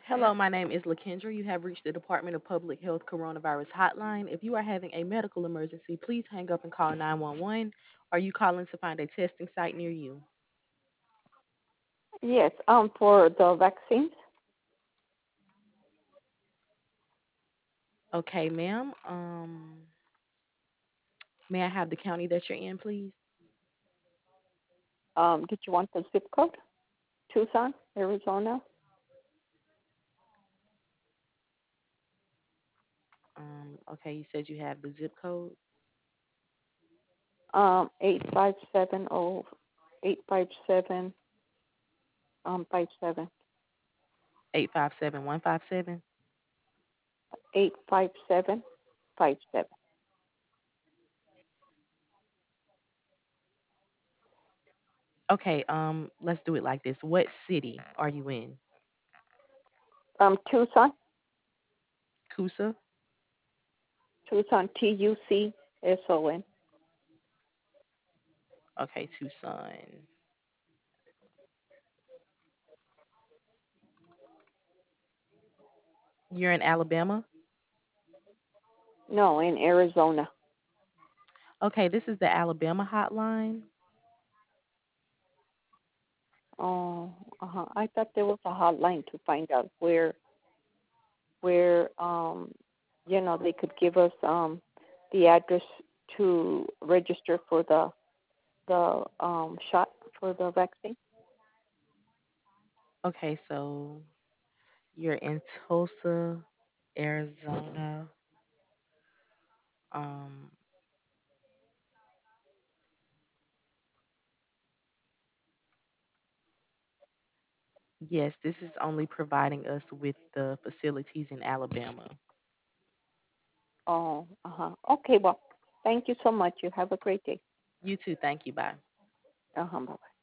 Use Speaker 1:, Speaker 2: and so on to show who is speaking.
Speaker 1: Hello, my name is Lakendra. You have reached the Department of Public Health Coronavirus Hotline. If you are having a medical emergency, please hang up and call 911. Are you calling to find a testing site near you?
Speaker 2: Yes, for the vaccines.
Speaker 1: Okay, ma'am. May I have the county that you're in, please?
Speaker 2: Did you want the zip code? Tucson, Arizona.
Speaker 1: Okay, you said you have the zip code
Speaker 2: 8570 857 57
Speaker 1: 857157.
Speaker 2: 857 57.
Speaker 1: Okay, let's do it like this. What city are you in?
Speaker 2: Tucson,
Speaker 1: Coosa?
Speaker 2: Tucson, Tucson.
Speaker 1: Okay, Tucson. You're in Alabama?
Speaker 2: No, in Arizona.
Speaker 1: Okay, this is the Alabama hotline.
Speaker 2: Oh, I thought there was a hotline to find out where they could give us the address to register for the shot for the vaccine.
Speaker 1: Okay, so you're in Tulsa, Arizona. Um, yes, this is only providing us with the facilities in Alabama.
Speaker 2: Oh, okay. Well, thank you so much. You have a great day.
Speaker 1: You too. Thank you. Bye.
Speaker 2: Bye.